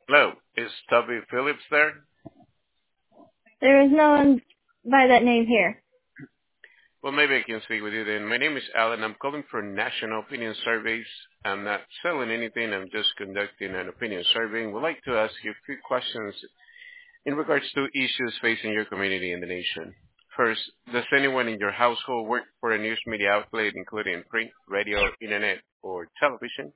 Hello, is Toby Phillips there? There is no one by that name here. Well, maybe I can speak with you then. My name is Alan. I'm calling for National Opinion Surveys. I'm not selling anything. I'm just conducting an opinion survey. And would like to ask you a few questions in regards to issues facing your community and the nation. First, does anyone in your household work for a news media outlet, including print, radio, internet, or television?